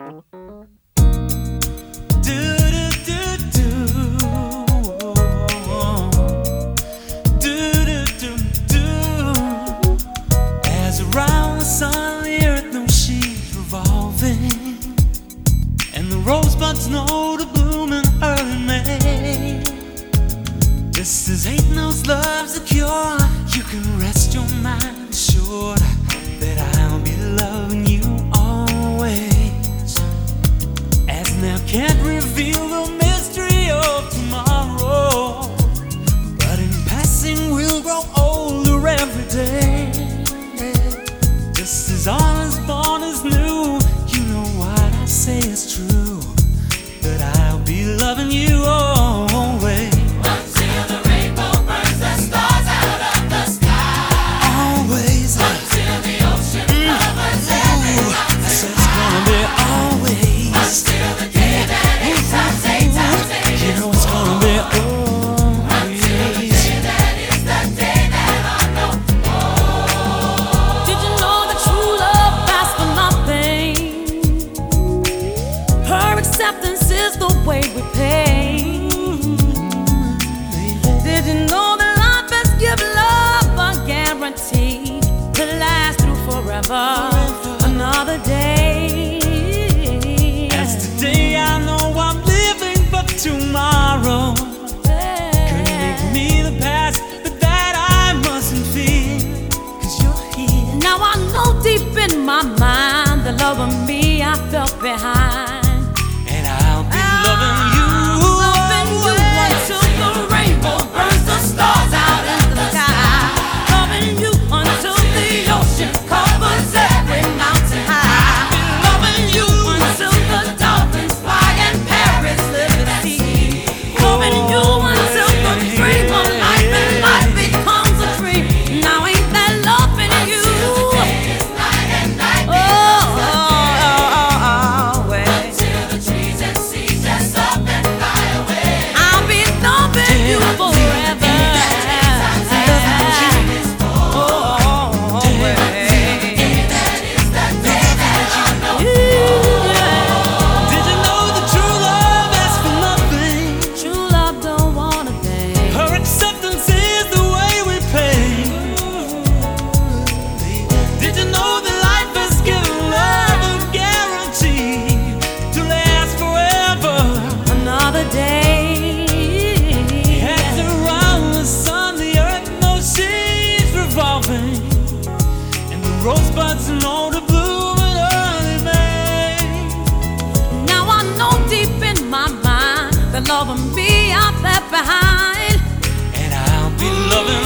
As around the sun, the earth knows she's revolving, and the rosebuds know to bloom in early May. Just as hate knows love's a cure, you can rest your mind assured that I'll be loving you always. As now can't reveal the mystery of tomorrow, but in passing we'll grow older every day. Just as all is born is new, you know what I say is true, that I'll be loving you always. Until the rainbow burns the stars out of the sky. Always. Until the ocean covers every mountain. I said it's gonna be always. Until the day that eight times eight You is know it's gonna be always. Until the day that is the day that I know. Did you know that true love asks for nothing? Her acceptance is the way we pay. Did you know that life has given love a guarantee to last through forever? Another day. As today I know I'm living, but tomorrow could make me the past, but that I mustn't fear, 'cause you're here. Now I know deep in my mind the love of me I felt behind. And I'll be loving you. Loving you until the rainbow burns the stars out in the sky. Loving you until the ocean covers every mountain high. Loving you until the dolphins fly and Paris live at sea. Loving you until the dream of life and life becomes a dream. Now ain't that loving you? Night and night. Always. Till the trees and seas dress up and fly away. I'll be loving you forever. Did you know that true love asks for nothing? True love don't want a thing. Her acceptance is the way we pay. Did you know that life has given love a guarantee to last forever? Another day. As around the sun, the earth knows she's revolving, and the rosebuds know to bloom in early May. Now I know deep in my mind the love of me I left behind. And I'll be loving